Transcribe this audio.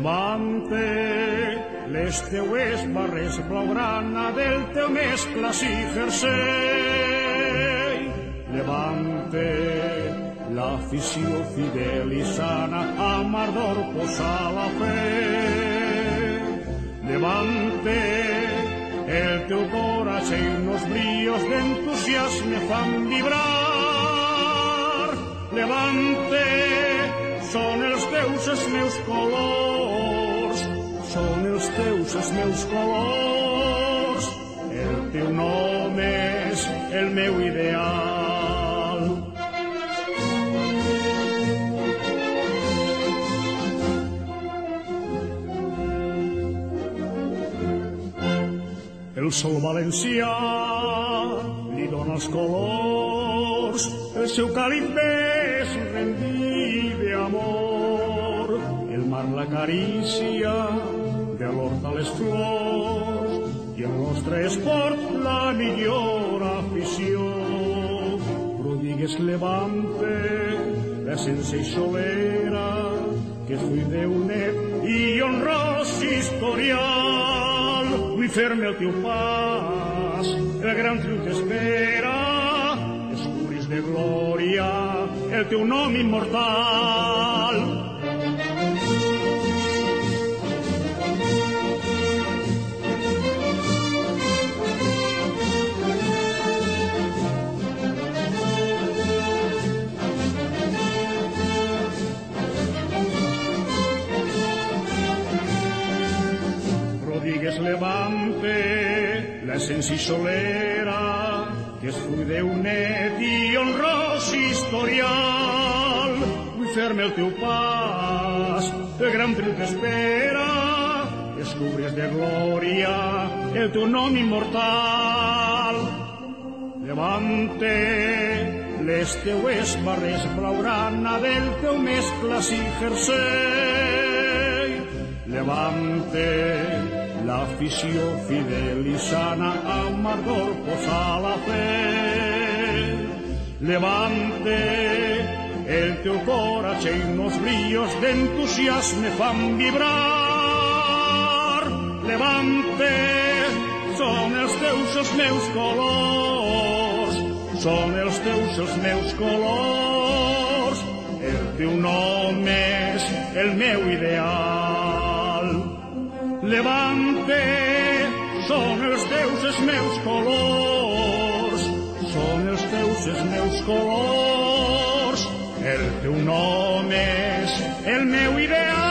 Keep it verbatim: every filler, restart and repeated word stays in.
Levante les teues barres blaugrana del teu més clàssic jersei. Levante l'afició fidel i sana amb ardor posa la fe. Levante el teu coratge i uns brillos d'entusiasme fan vibrar. Levante són els teus els meus colors, són els teus els meus colors. El teu nom és el meu ideal. El sol valencià li dona els colors, el seu càlid bes rendir d'amor. El mar l'acaricia, de l'hort a les flors, i el nostre esport la millor afició. Prodigues Levante, l'essència i solera, que és fruit d'un net i honrós historial. Vull fer-me el teu pas, el gran triomf t'espera, escuris de glòria el teu nom immortal. Prodigues Levante, l'essència i solera, que és fruit d'un net i honrós historial. Vull fer-me el teu pas, el gran triomf t'espera, descobres de glòria el teu nom immortal. Levante les teues barres blaugrana del teu més clàssic jersei. Levante l'afició fidel i sana amb ardor posa la fe. Levante el teu coratge i uns brillos d'entusiasme fan vibrar. Levante són els teus els meus colors, són els teus els meus colors. El teu nom és el meu ideal. Levante són els teus els meus colors, són els teus els meus colors. El teu nom és el meu ideal.